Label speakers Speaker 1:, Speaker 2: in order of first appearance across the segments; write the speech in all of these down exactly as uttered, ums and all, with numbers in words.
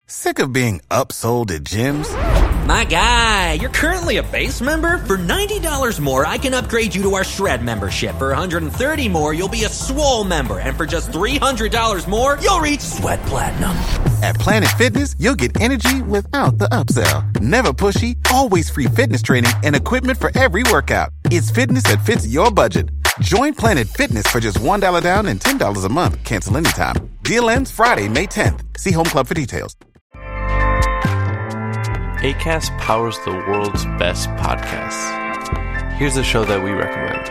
Speaker 1: Sick of being upsold at gyms?
Speaker 2: My guy, you're currently a base member? For ninety dollars more, I can upgrade you to our Shred membership. For one hundred thirty dollars more, you'll be a Swole member. And for just three hundred dollars more, you'll reach Sweat Platinum.
Speaker 1: At Planet Fitness, you'll get energy without the upsell. Never pushy, always free fitness training and equipment for every workout. It's fitness that fits your budget. Join Planet Fitness for just one dollar down and ten dollars a month. Cancel anytime. Deal ends Friday, May tenth. See Home Club for details.
Speaker 3: Acast powers the world's best podcasts. Here's a show that we recommend.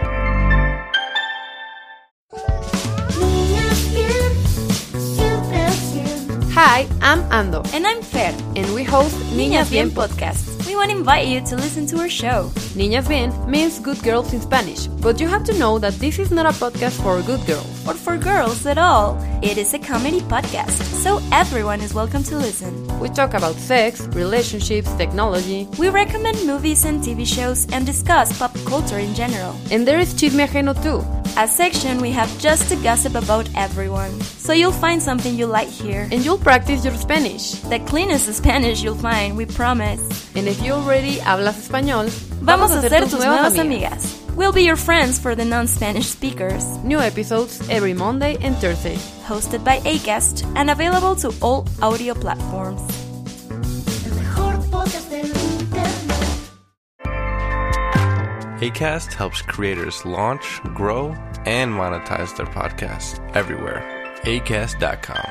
Speaker 4: Hi, I'm Ando.
Speaker 5: And I'm Fer.
Speaker 4: And we host Niñas Bien
Speaker 5: Podcast. We want to invite you to listen to our show.
Speaker 4: Niñas Bien means good girls in Spanish, but you have to know that this is not a podcast for good girls.
Speaker 5: Or for girls at all. It is a comedy podcast, so everyone is welcome to listen.
Speaker 4: We talk about sex, relationships, technology.
Speaker 5: We recommend movies and T V shows and discuss pop culture in general.
Speaker 4: And there is Chisme Ajeno too.
Speaker 5: A section we have just to gossip about everyone. So you'll find something you like here.
Speaker 4: And you'll practice your Spanish.
Speaker 5: The cleanest Spanish you'll find, we promise.
Speaker 4: And if you already hablas español,
Speaker 5: vamos a ser tus nuevas amigas. We'll be your friends for the non-Spanish speakers.
Speaker 4: New episodes every Monday and Thursday.
Speaker 5: Hosted by Acast and available to all audio platforms.
Speaker 3: Acast helps creators launch, grow, and monetize their podcasts everywhere. Acast dot com.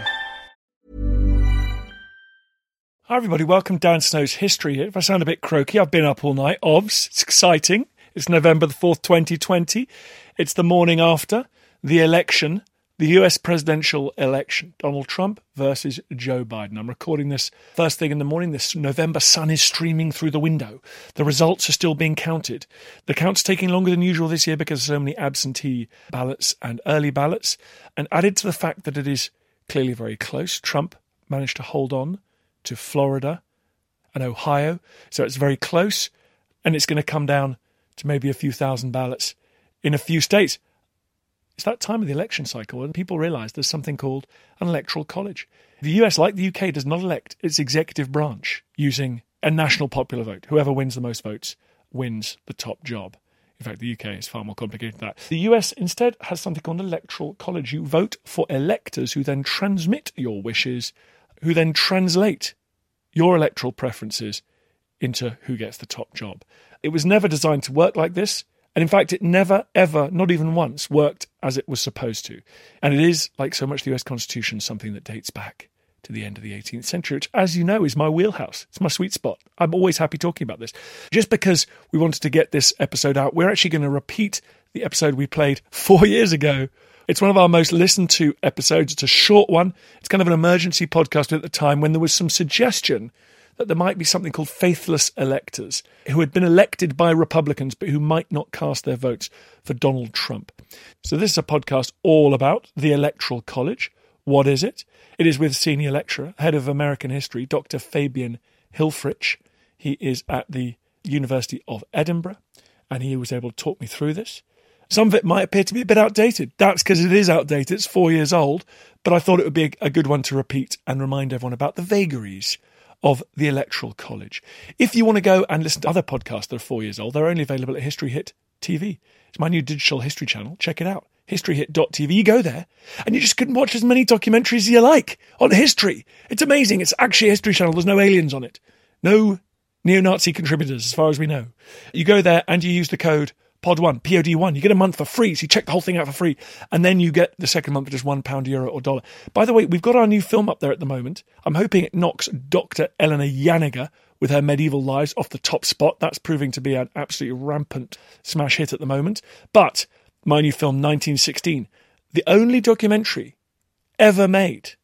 Speaker 6: Hi everybody, welcome Dan Snow's History Hit. If I sound a bit croaky, I've been up all night. Obvs, it's exciting. It's November the fourth, twenty twenty. It's the morning after the election, the U S presidential election. Donald Trump versus Joe Biden. I'm recording this first thing in the morning. This November sun is streaming through the window. The results are still being counted. The count's taking longer than usual this year because of so many absentee ballots and early ballots. And added to the fact that it is clearly very close, Trump managed to hold on to Florida and Ohio. So it's very close, and it's going to come down to maybe a few thousand ballots in a few states. It's that time of the election cycle, and people realise there's something called an electoral college. The U S, like the U K, does not elect its executive branch using a national popular vote. Whoever wins the most votes wins the top job. In fact, the U K is far more complicated than that. The U S instead has something called an electoral college. You vote for electors who then transmit your wishes, who then translate your electoral preferences into who gets the top job. It was never designed to work like this. And in fact, it never, ever, not even once, worked as it was supposed to. And it is, like so much of the U S Constitution, something that dates back to the end of the eighteenth century, which, as you know, is my wheelhouse. It's my sweet spot. I'm always happy talking about this. Just because we wanted to get this episode out, we're actually going to repeat the episode we played four years ago. It's one of our most listened to episodes. It's a short one. It's kind of an emergency podcast at the time when there was some suggestion that there might be something called faithless electors who had been elected by Republicans but who might not cast their votes for Donald Trump. So this is a podcast all about the Electoral College. What is it? It is with senior lecturer, head of American history, Doctor Fabian Hilfrich. He is at the University of Edinburgh, and he was able to talk me through this. Some of it might appear to be a bit outdated. That's because it is outdated. It's four years old. But I thought it would be a good one to repeat and remind everyone about the vagaries of the Electoral College. If you want to go and listen to other podcasts that are four years old, they're only available at History Hit T V. It's my new digital history channel. Check it out. history hit dot t v. You go there and you just can watch as many documentaries as you like on history. It's amazing. It's actually a history channel. There's no aliens on it. No neo-Nazi contributors, as far as we know. You go there and you use the code P O D one, P O D one. You get a month for free, so you check the whole thing out for free. And then you get the second month for just one pound, euro or dollar. By the way, we've got our new film up there at the moment. I'm hoping it knocks Doctor Eleanor Janega with her medieval lives off the top spot. That's proving to be an absolutely rampant smash hit at the moment. But my new film, nineteen sixteen, the only documentary ever made,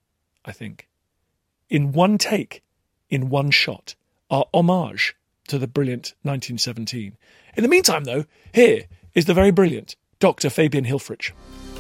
Speaker 6: I think, in one take, in one shot, our homage to the brilliant nineteen seventeen. In the meantime, though, here is the very brilliant Doctor Fabian Hilfrich.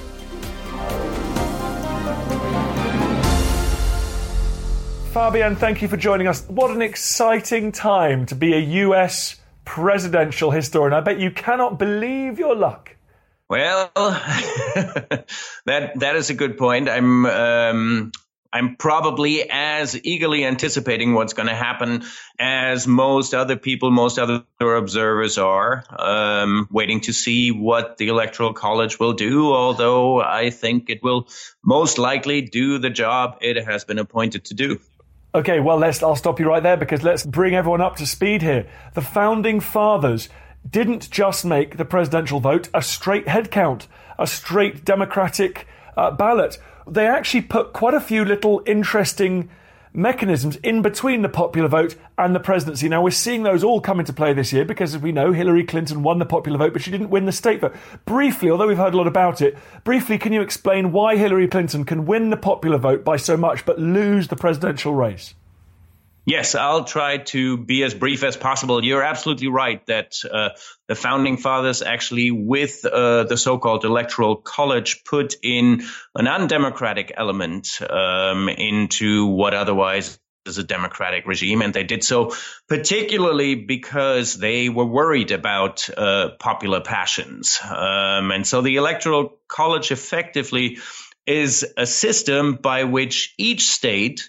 Speaker 6: Fabian, thank you for joining us. What an exciting time to be a U S presidential historian. I bet you cannot believe your luck.
Speaker 7: Well, that that is a good point. I'm um, I'm probably as eagerly anticipating what's going to happen as most other people, most other observers are, um, waiting to see what the Electoral College will do, although I think it will most likely do the job it has been appointed to do.
Speaker 6: Okay, well, let's. I'll stop you right there because let's bring everyone up to speed here. The Founding Fathers didn't just make the presidential vote a straight head count, a straight democratic uh, ballot. They actually put quite a few little interesting mechanisms in between the popular vote and the presidency. Now, we're seeing those all come into play this year because, as we know, Hillary Clinton won the popular vote, but she didn't win the state vote. Briefly, although we've heard a lot about it, briefly, can you explain why Hillary Clinton can win the popular vote by so much but lose the presidential race?
Speaker 7: Yes, I'll try to be as brief as possible. You're absolutely right that uh, the Founding Fathers actually, with uh, the so-called Electoral College, put in an undemocratic element um, into what otherwise is a democratic regime. And they did so particularly because they were worried about uh, popular passions. Um, and so the Electoral College effectively is a system by which each state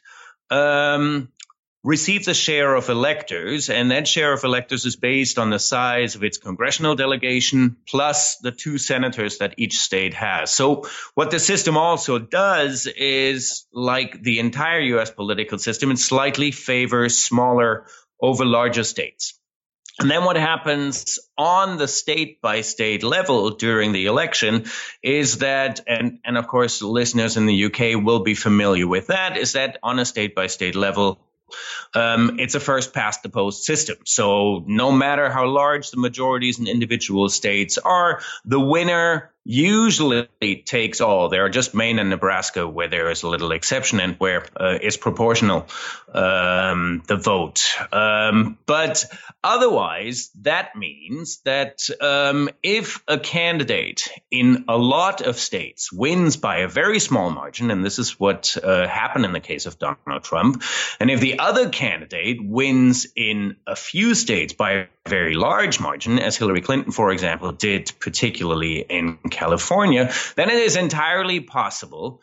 Speaker 7: um receives a share of electors, and that share of electors is based on the size of its congressional delegation plus the two senators that each state has. So what the system also does is, like the entire U S political system, it slightly favors smaller over larger states. And then what happens on the state-by-state level during the election is that, and, and of course listeners in the U K will be familiar with that, is that on a state-by-state level, Um, it's a first-past-the-post system. So no matter how large the majorities in individual states are, the winner usually takes all. There are just Maine and Nebraska where there is a little exception and where uh, it's proportional, um, the vote. Um, but otherwise, that means that um, if a candidate in a lot of states wins by a very small margin, and this is what uh, happened in the case of Donald Trump, and if the other candidate wins in a few states by a very large margin, as Hillary Clinton, for example, did particularly in California, then it is entirely possible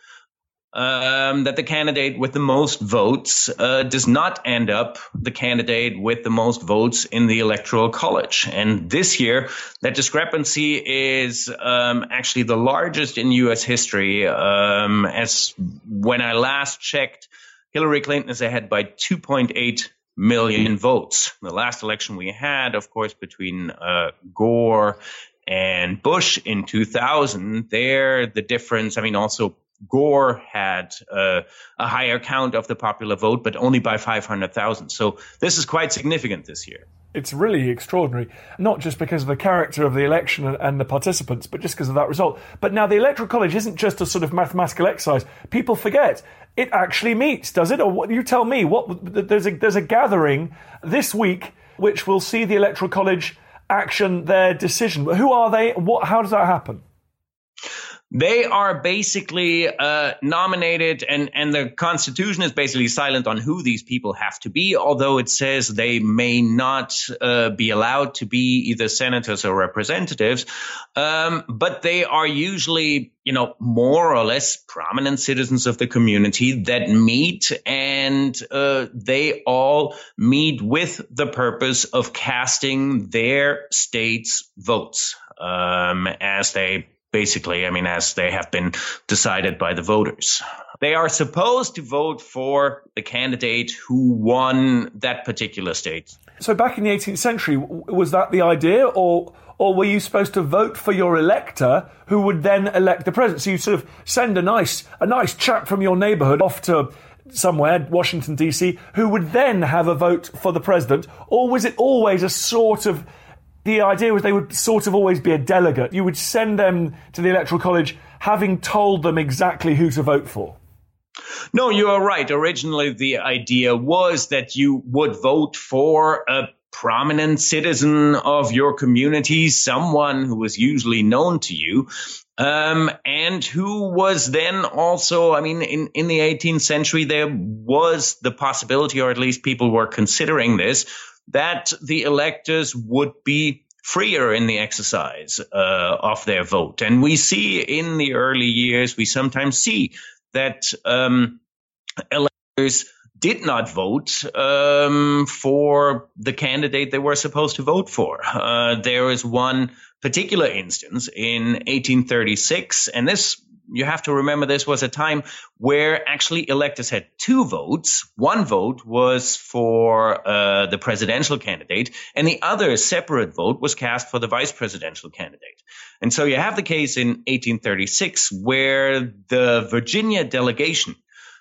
Speaker 7: um, that the candidate with the most votes uh, does not end up the candidate with the most votes in the Electoral College. And this year, that discrepancy is um, actually the largest in U S history. Um, as when I last checked, Hillary Clinton is ahead by two point eight million votes. The last election we had, of course, between uh, Gore and Bush in two thousand, there the difference, I mean, also Gore had uh, a higher count of the popular vote, but only by five hundred thousand. So this is quite significant this year.
Speaker 6: It's really extraordinary, not just because of the character of the election and the participants, but just because of that result. But now the Electoral College isn't just a sort of mathematical exercise. People forget it actually meets, does it? Or what, you tell me. What there's a there's a gathering this week which will see the Electoral College action their decision. Who are they? What? How does that happen?
Speaker 7: They are basically uh, nominated, and, and the Constitution is basically silent on who these people have to be, although it says they may not uh, be allowed to be either senators or representatives. Um, but they are usually, you know, more or less prominent citizens of the community that meet, and uh, they all meet with the purpose of casting their state's votes um, as they Basically, I mean, as they have been decided by the voters. They are supposed to vote for the candidate who won that particular state.
Speaker 6: So back in the eighteenth century, was that the idea, or or were you supposed to vote for your elector who would then elect the president? So you sort of send a nice a nice chap from your neighbourhood off to somewhere, Washington, D C, who would then have a vote for the president? Or was it always a sort of... The idea was they would sort of always be a delegate. You would send them to the Electoral College having told them exactly who to vote for.
Speaker 7: No, you are right. Originally, the idea was that you would vote for a prominent citizen of your community, someone who was usually known to you, um, and who was then also, I mean, in, in the eighteenth century, there was the possibility, or at least people were considering this, that the electors would be freer in the exercise uh, of their vote. And we see in the early years, we sometimes see that um, electors did not vote um, for the candidate they were supposed to vote for. Uh, there is one particular instance in eighteen thirty-six, and this, you have to remember, this was a time where actually electors had two votes. One vote was for uh, the presidential candidate, and the other separate vote was cast for the vice presidential candidate. And so you have the case in eighteen thirty-six where the Virginia delegation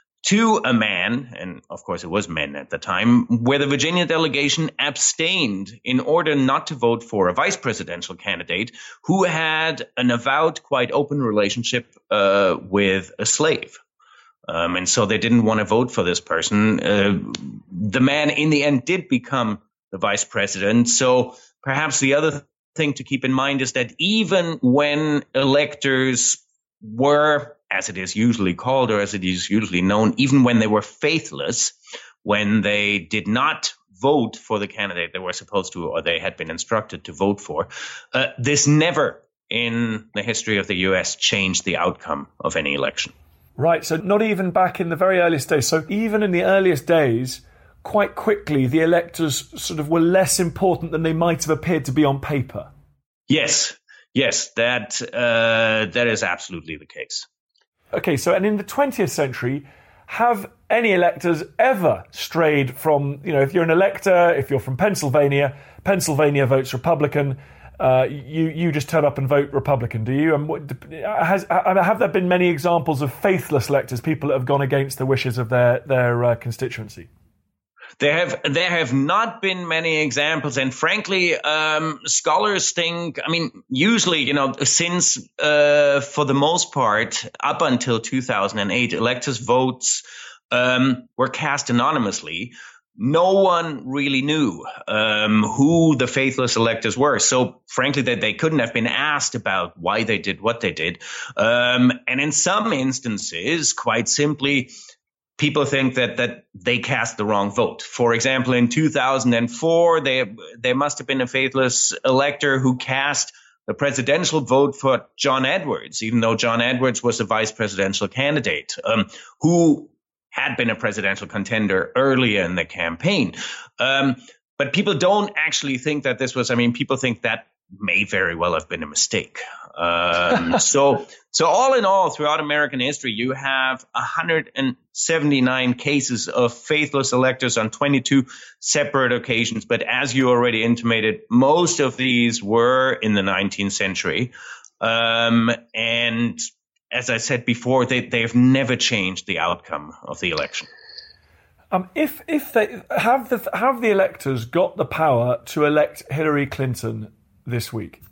Speaker 7: to a man, and of course it was men at the time, where the Virginia delegation abstained in order not to vote for a vice presidential candidate who had an avowed, quite open relationship uh, with a slave. Um, and so they didn't want to vote for this person. Uh, the man in the end did become the vice president. So perhaps the other thing to keep in mind is that even when electors were, as it is usually called, or as it is usually known, even when they were faithless, when they did not vote for the candidate they were supposed to, or they had been instructed to vote for, uh, this never in the history of the U S changed the outcome of any election.
Speaker 6: Right, so not even back in the very earliest days. So even in the earliest days, quite quickly, the electors sort of were less important than they might have appeared to be on paper.
Speaker 7: Yes, yes, that uh, that is absolutely the case.
Speaker 6: Okay, so and in the twentieth century, have any electors ever strayed from, you know, if you're an elector, if you're from Pennsylvania, Pennsylvania votes Republican, uh, you you just turn up and vote Republican, do you? And what, has have there been many examples of faithless electors, people that have gone against the wishes of their their uh, constituency?
Speaker 7: There have there have not been many examples, and frankly, um, scholars think, I mean, usually, you know, since uh, for the most part, up until two thousand eight, electors' votes um, were cast anonymously. No one really knew um, who the faithless electors were. So frankly, that they couldn't have been asked about why they did what they did. Um, and in some instances, quite simply, people think that that they cast the wrong vote. For example, in two thousand four, there there must have been a faithless elector who cast the presidential vote for John Edwards, even though John Edwards was the vice presidential candidate, um, who had been a presidential contender earlier in the campaign. Um, but people don't actually think that this was, I mean, people think that may very well have been a mistake. Um, so, so all in all, throughout American history, you have one hundred seventy-nine cases of faithless electors on twenty-two separate occasions. But as you already intimated, most of these were in the nineteenth century. Um, and as I said before, they, they've never changed the outcome of the election.
Speaker 6: Um, if if they have the have the electors got the power to elect Hillary Clinton this week?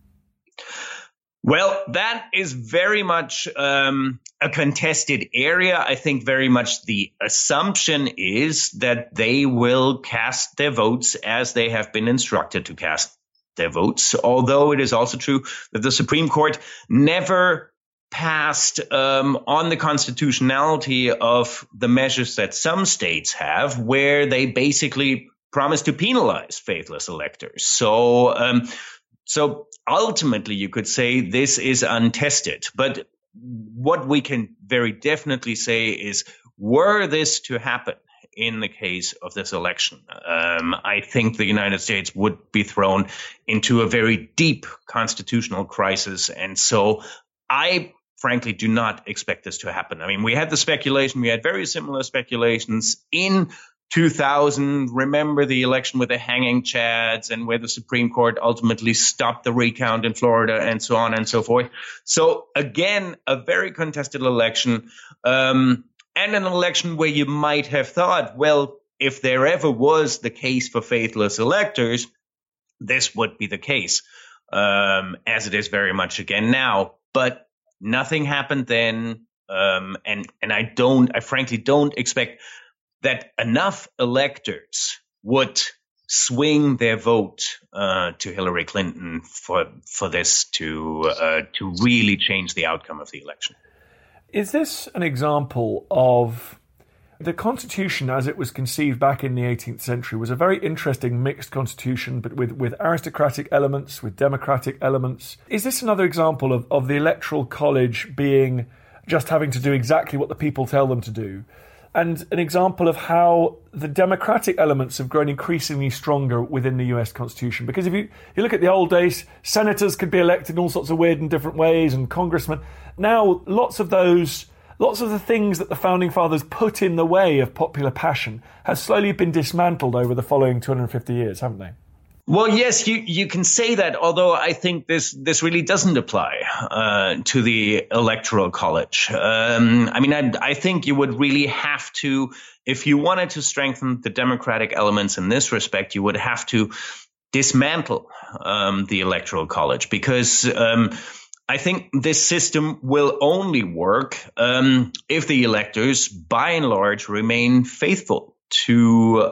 Speaker 7: Well, that is very much um, a contested area. I think very much the assumption is that they will cast their votes as they have been instructed to cast their votes, although it is also true that the Supreme Court never passed um, on the constitutionality of the measures that some states have, where they basically promise to penalize faithless electors. So, um, so ultimately, you could say this is untested. But what we can very definitely say is, were this to happen in the case of this election, um, I think the United States would be thrown into a very deep constitutional crisis. And so I frankly do not expect this to happen. I mean, we had the speculation, we had very similar speculations in two thousand. Remember the election with the hanging chads and where the Supreme Court ultimately stopped the recount in Florida and so on and so forth. So again, a very contested election, um, and an election where you might have thought, well, if there ever was the case for faithless electors, this would be the case, um, as it is very much again now. But nothing happened then, um, and and I don't, I frankly don't expect that enough electors would swing their vote uh, to Hillary Clinton for for this to uh, to really change the outcome of the election.
Speaker 6: Is this an example of the Constitution as it was conceived back in the eighteenth century was a very interesting mixed constitution, but with, with aristocratic elements, with democratic elements? Is this another example of, of the Electoral College being just having to do exactly what the people tell them to do? and an example of how the democratic elements have grown increasingly stronger within the U S Constitution. Because if you, you look at the old days, senators could be elected in all sorts of weird and different ways, and congressmen. Now, lots of those, lots of the things that the Founding Fathers put in the way of popular passion have slowly been dismantled over the following two hundred fifty years, haven't they?
Speaker 7: Well, yes, you, you can say that, although I think this this really doesn't apply uh, to the Electoral College. Um, I mean, I, I think you would really have to, if you wanted to strengthen the democratic elements in this respect, you would have to dismantle um, the Electoral College, because um, I think this system will only work um, if the electors, by and large, remain faithful to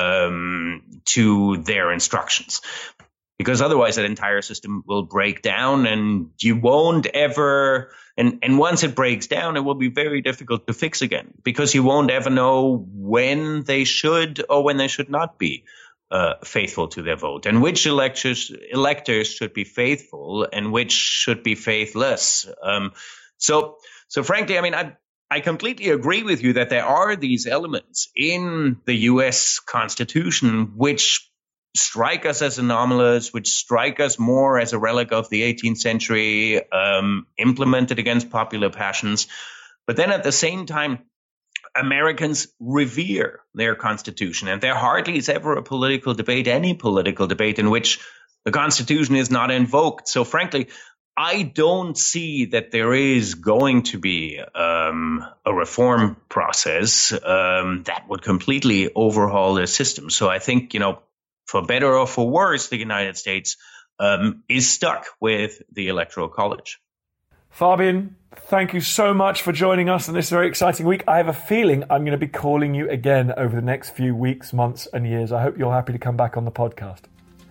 Speaker 7: um, to their instructions, because otherwise that entire system will break down, and you won't ever. And and once it breaks down, it will be very difficult to fix again, because you won't ever know when they should or when they should not be uh, faithful to their vote, and which electors electors should be faithful and which should be faithless. Um, so so frankly, I mean, I. I completely agree with you that there are these elements in the U S Constitution which strike us as anomalous, which strike us more as a relic of the eighteenth century, um, implemented against popular passions. But then at the same time, Americans revere their Constitution, and there hardly is ever a political debate, any political debate, in which the Constitution is not invoked. So frankly, I don't see that there is going to be um, a reform process um, that would completely overhaul the system. So I think, you know, for better or for worse, the United States um, is stuck with the Electoral College.
Speaker 6: Fabian, thank you so much for joining us on this very exciting week. I have a feeling I'm going to be calling you again over the next few weeks, months and years. I hope you're happy to come back on the podcast.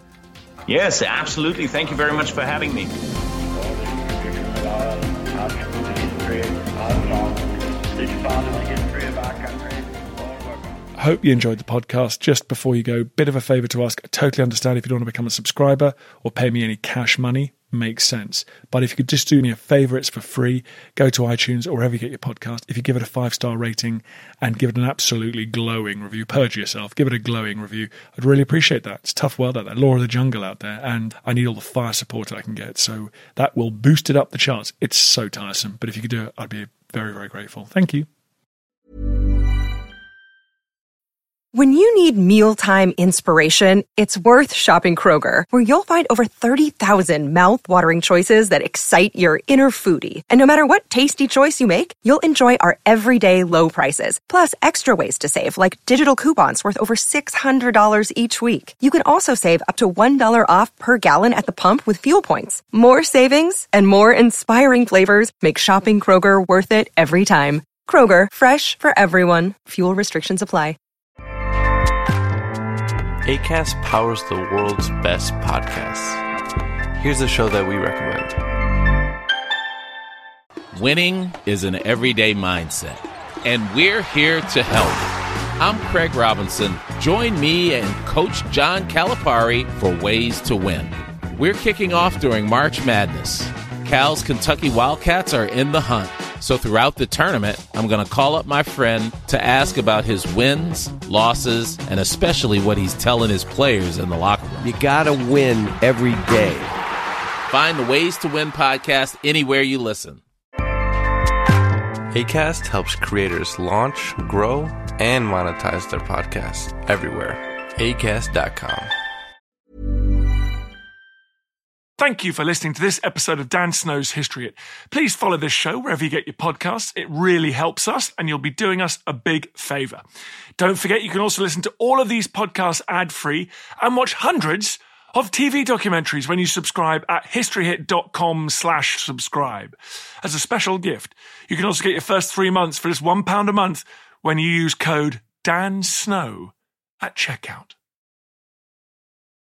Speaker 7: Yes, absolutely. Thank you very much for having me.
Speaker 6: Hope you enjoyed the podcast. Just before you go, bit of a favour to ask. I totally understand if you don't want to become a subscriber or pay me any cash money. Makes sense. But if you could just do me a favour, it's for free. Go to iTunes or wherever you get your podcast. If you give it a five-star rating and give it an absolutely glowing review, purge yourself, give it a glowing review. I'd really appreciate that. It's a tough world out there, law of the jungle out there, and I need all the fire support I can get. So that will boost it up the charts. It's so tiresome. But if you could do it, I'd be very, very grateful. Thank you.
Speaker 8: When you need mealtime inspiration, it's worth shopping Kroger, where you'll find over thirty thousand mouth-watering choices that excite your inner foodie. And no matter what tasty choice you make, you'll enjoy our everyday low prices, plus extra ways to save, like digital coupons worth over six hundred dollars each week. You can also save up to one dollar off per gallon at the pump with fuel points. More savings and more inspiring flavors make shopping Kroger worth it every time. Kroger, fresh for everyone. Fuel restrictions apply.
Speaker 3: Acast powers the world's best podcasts. Here's a show that we recommend.
Speaker 9: Winning is an everyday mindset, and we're here to help. I'm Craig Robinson. Join me and Coach John Calipari for Ways to Win. We're kicking off during March Madness. Cal's Kentucky Wildcats are in the hunt. So throughout the tournament, I'm going to call up my friend to ask about his wins, losses, and especially what he's telling his players in the locker room.
Speaker 10: You got to win every day.
Speaker 9: Find the Ways to Win podcast anywhere you listen.
Speaker 3: Acast helps creators launch, grow, and monetize their podcasts everywhere. acast dot com.
Speaker 6: Thank you for listening to this episode of Dan Snow's History Hit. Please follow this show wherever you get your podcasts. It really helps us, and you'll be doing us a big favour. Don't forget, you can also listen to all of these podcasts ad-free and watch hundreds of T V documentaries when you subscribe at historyhit.com slash subscribe. As a special gift, you can also get your first three months for just one pound a month when you use code DANSNOW at checkout.